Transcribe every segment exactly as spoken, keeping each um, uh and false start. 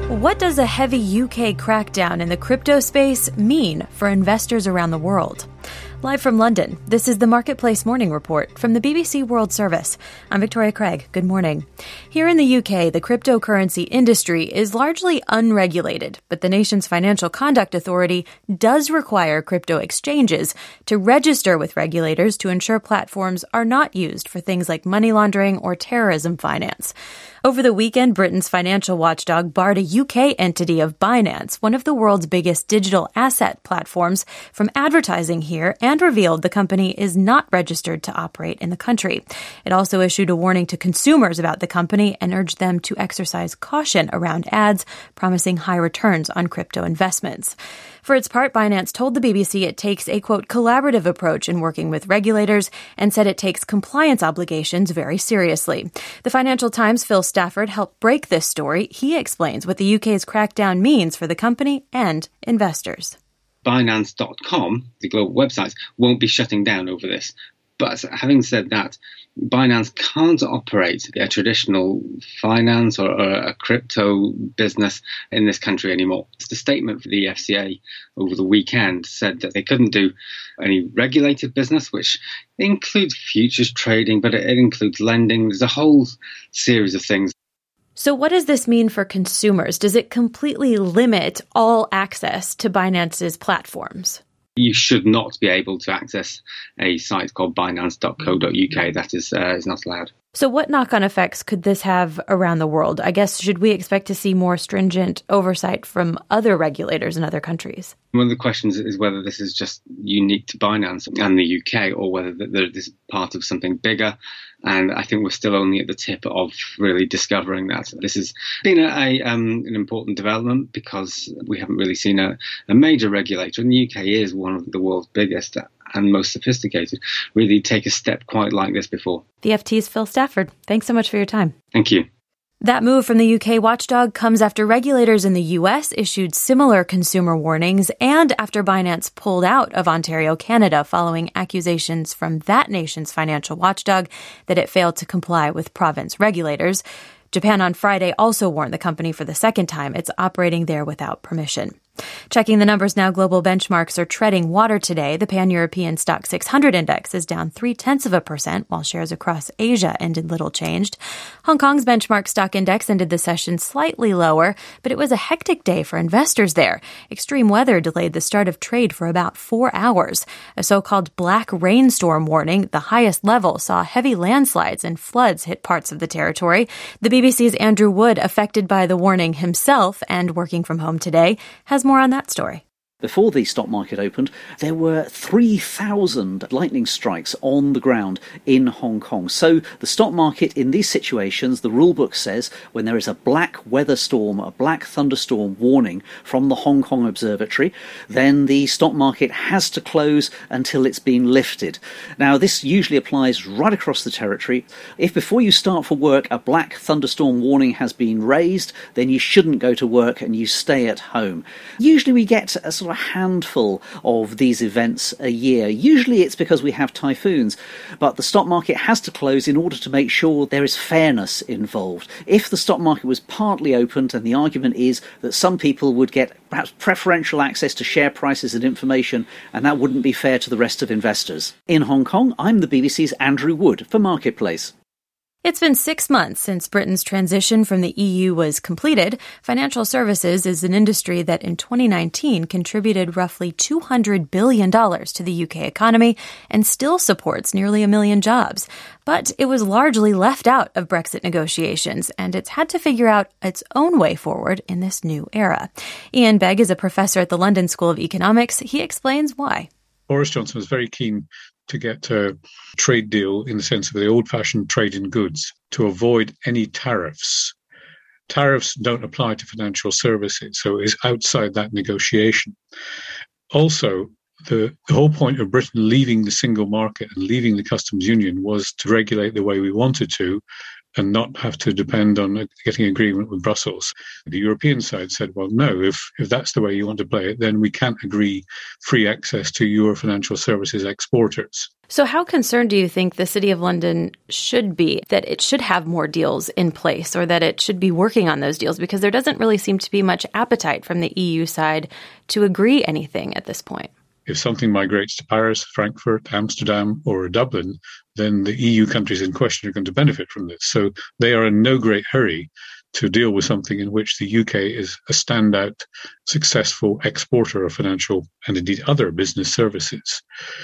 What does a heavy U K crackdown in the crypto space mean for investors around the world? Live from London, this is the Marketplace Morning Report from the B B C World Service. I'm Victoria Craig. Good morning. Here in the U K, the cryptocurrency industry is largely unregulated, but the nation's Financial Conduct Authority does require crypto exchanges to register with regulators to ensure platforms are not used for things like money laundering or terrorism finance. Over the weekend, Britain's financial watchdog barred a U K entity of Binance, one of the world's biggest digital asset platforms, from advertising here and revealed the company is not registered to operate in the country. It also issued a warning to consumers about the company and urged them to exercise caution around ads promising high returns on crypto investments. For its part, Binance told the B B C it takes a, quote, collaborative approach in working with regulators and said it takes compliance obligations very seriously. The Financial Times' Phil Stafford helped break this story. He explains what the U K's crackdown means for the company and investors. Binance dot com, the global websites, won't be shutting down over this. But having said that, Binance can't operate a traditional finance or, or a crypto business in this country anymore. The statement for the F C A over the weekend said that they couldn't do any regulated business, which includes futures trading, but it, it includes lending. There's a whole series of things. So what does this mean for consumers? Does it completely limit all access to Binance's platforms? You should not be able to access a site called Binance dot co dot U K. That is, uh, is not allowed. So what knock-on effects could this have around the world? I guess, should we expect to see more stringent oversight from other regulators in other countries? One of the questions is whether this is just unique to Binance and the U K, or whether this is part of something bigger. And I think we're still only at the tip of really discovering that. This has been a, a, um, an important development because we haven't really seen a, a major regulator, and the U K is one of the world's biggest and most sophisticated, really take a step quite like this before. The F T's Phil Stafford. Thanks so much for your time. Thank you. That move from the U K watchdog comes after regulators in the U S issued similar consumer warnings and after Binance pulled out of Ontario, Canada, following accusations from that nation's financial watchdog that it failed to comply with province regulators. Japan on Friday also warned the company for the second time it's operating there without permission. Checking the numbers now, global benchmarks are treading water today. The Pan-European Stock six hundred index is down three-tenths of a percent, while shares across Asia ended little changed. Hong Kong's benchmark stock index ended the session slightly lower, but it was a hectic day for investors there. Extreme weather delayed the start of trade for about four hours. A so-called black rainstorm warning, the highest level, saw heavy landslides and floods hit parts of the territory. The B B C's Andrew Wood, affected by the warning himself and working from home today, has more on that story. Before the stock market opened, there were three thousand lightning strikes on the ground in Hong Kong. So the stock market in these situations, the rule book says, when there is a black weather storm, a black thunderstorm warning from the Hong Kong Observatory, then the stock market has to close until it's been lifted. Now, this usually applies right across the territory. If before you start for work a black thunderstorm warning has been raised, then you shouldn't go to work and you stay at home. Usually we get a sort of a handful of these events a year. Usually it's because we have typhoons, but the stock market has to close in order to make sure there is fairness involved. If the stock market was partly opened, and the argument is that some people would get perhaps preferential access to share prices and information, and that wouldn't be fair to the rest of investors. In Hong Kong, I'm the B B C's Andrew Wood for Marketplace. It's been six months since Britain's transition from the E U was completed. Financial services is an industry that in twenty nineteen contributed roughly two hundred billion dollars to the U K economy and still supports nearly a million jobs. But it was largely left out of Brexit negotiations, and it's had to figure out its own way forward in this new era. Ian Begg is a professor at the London School of Economics. He explains why. Boris Johnson was very keen to get a trade deal in the sense of the old-fashioned trade in goods to avoid any tariffs. Tariffs don't apply to financial services, so it's outside that negotiation. Also, the, the whole point of Britain leaving the single market and leaving the customs union was to regulate the way we wanted to, and not have to depend on getting agreement with Brussels. The European side said, well, no, if, if that's the way you want to play it, then we can't agree free access to your financial services exporters. So how concerned do you think the City of London should be that it should have more deals in place, or that it should be working on those deals? Because there doesn't really seem to be much appetite from the E U side to agree anything at this point. If something migrates to Paris, Frankfurt, Amsterdam, or Dublin, then the E U countries in question are going to benefit from this. So they are in no great hurry to deal with something in which the U K is a standout, successful exporter of financial and indeed other business services.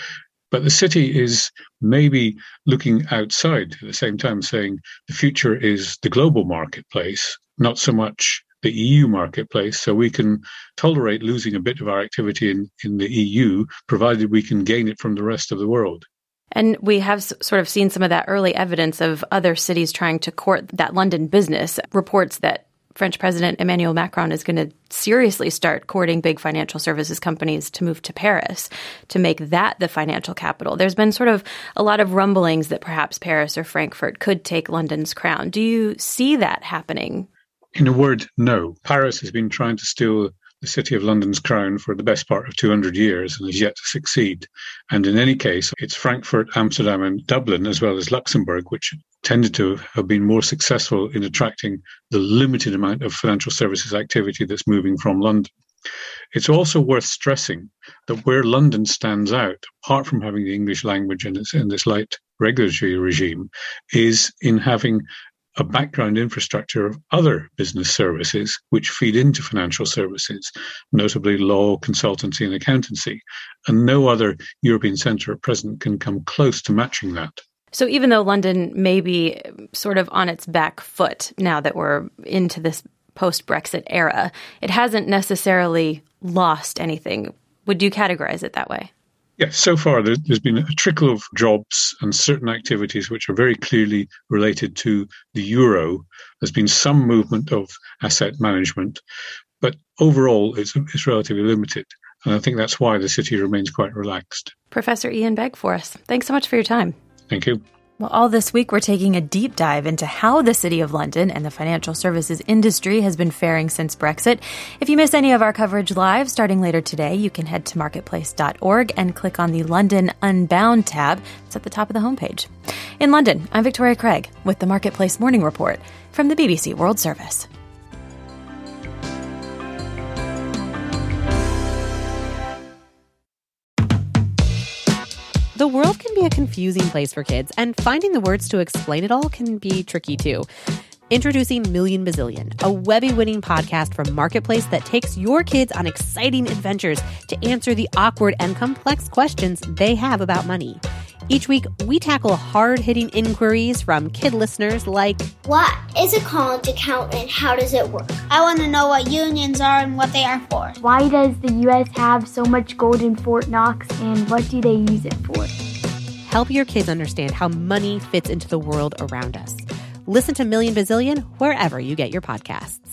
But the city is maybe looking outside at the same time, saying the future is the global marketplace, not so much the E U marketplace, so we can tolerate losing a bit of our activity in, in the E U, provided we can gain it from the rest of the world. And we have s- sort of seen some of that early evidence of other cities trying to court that London business. Reports that French President Emmanuel Macron is going to seriously start courting big financial services companies to move to Paris, to make that the financial capital. There's been sort of a lot of rumblings that perhaps Paris or Frankfurt could take London's crown. Do you see that happening? In a word, no. Paris has been trying to steal the City of London's crown for the best part of two hundred years and has yet to succeed. And in any case, it's Frankfurt, Amsterdam and Dublin, as well as Luxembourg, which tended to have been more successful in attracting the limited amount of financial services activity that's moving from London. It's also worth stressing that where London stands out, apart from having the English language and its, and its light regulatory regime, is in having a background infrastructure of other business services which feed into financial services, notably law, consultancy and accountancy. And no other European centre at present can come close to matching that. So even though London may be sort of on its back foot now that we're into this post-Brexit era, it hasn't necessarily lost anything. Would you categorize it that way? Yes, so far there's been a trickle of jobs and certain activities which are very clearly related to the euro. There's been some movement of asset management, but overall it's, it's relatively limited. And I think that's why the city remains quite relaxed. Professor Ian Begg for us. Thanks so much for your time. Thank you. Well, all this week, we're taking a deep dive into how the City of London and the financial services industry has been faring since Brexit. If you miss any of our coverage live, starting later today, you can head to marketplace dot org and click on the London Unbound tab. It's at the top of the homepage. In London, I'm Victoria Craig with the Marketplace Morning Report from the B B C World Service. The world can be a confusing place for kids, and finding the words to explain it all can be tricky too. Introducing Million Bazillion, a Webby-winning podcast from Marketplace that takes your kids on exciting adventures to answer the awkward and complex questions they have about money. Each week, we tackle hard-hitting inquiries from kid listeners like, what is a current account and how does it work? I want to know what unions are and what they are for. Why does the U S have so much gold in Fort Knox and what do they use it for? Help your kids understand how money fits into the world around us. Listen to Million Bazillion wherever you get your podcasts.